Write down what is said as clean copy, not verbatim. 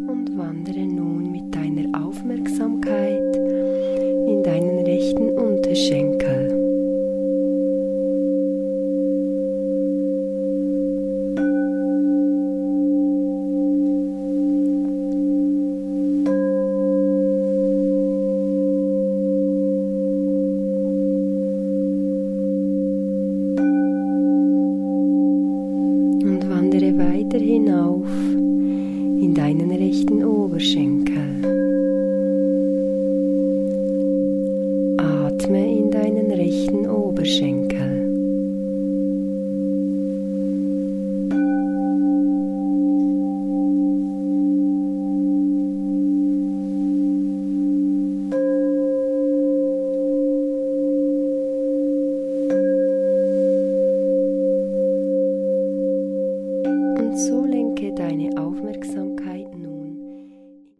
Und wandere nun mit deiner Aufmerksamkeit in deinen rechten Unterschenkel. Und wandere weiter hinauf in deinen rechten Oberschenkel. Atme in deinen rechten Oberschenkel. Und so lenke